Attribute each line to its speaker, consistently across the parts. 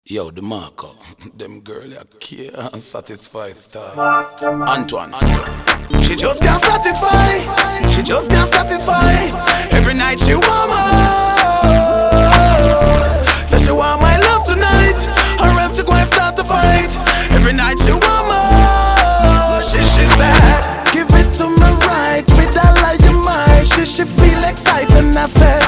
Speaker 1: Yo, the Marco, them girl ya can't satisfy style. Antoine, she just can't satisfy. She just can't satisfy. Every night she want more. Says she want my love tonight. Her have to go and start to fight. Every night she want more. She said, give it to me right with a lie in mind. She feel excited and I said,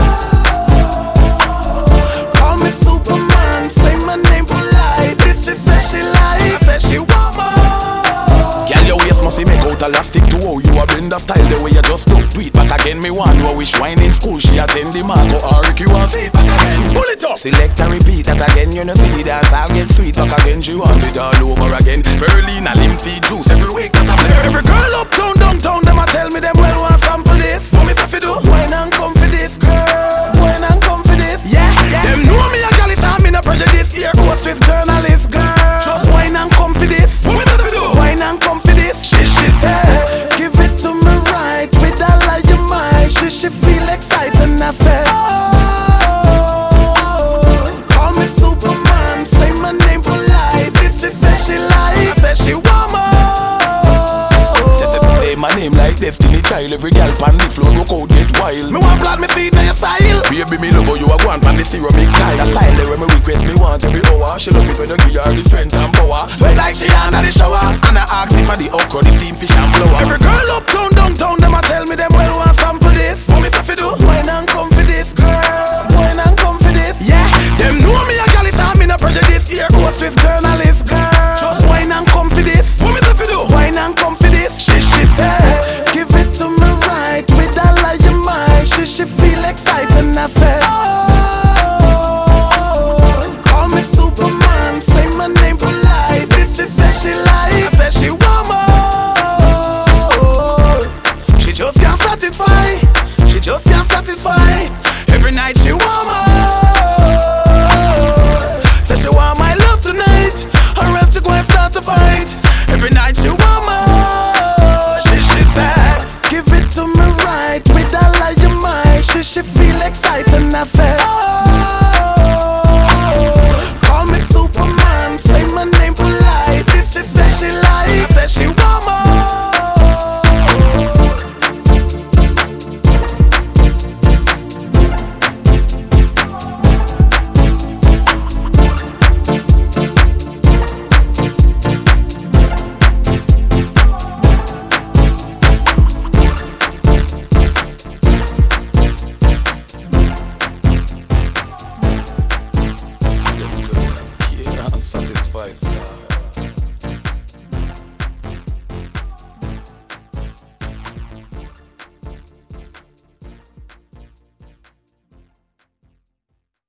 Speaker 1: call me Superman, say my name polite. This she said she like, I said she want more. Girl, your waist must make out elastic to how you a bend the style the way you just do. Do it back again, me want know which wine in school she attend the Marco or Ricky want it back again. Pull it up, select and repeat that again. You know see the dance, I'll get sweet back again. She want it all over again. Berlina, lymphy juice every week that I play. Every girl uptown, downtown, them a tell me them well want sample this. What me say fi do? Wine and come for this, girl. Wine and come for this, yeah. Them know me a gal is I'm in a prejudice. Here host with journalist, girl. Just wine and come for this. What me say fi do? Wine and come for this. She said, give it to me right with a lie in mind. She feel excited and I said, call me Superman, say my name polite. This she said she like, I said she want more. Say my name like Destiny Child. Every girl pan the floor, look out, get wild. Me want plant me feet on your style. Baby, me love how you a go and pan the ceramic tile. The style there when me request me want every hour. She love it when you give her the strength and power. Sweat like she under the shower. And I ask if I the okra, the steam fish and flour. Every girl uptown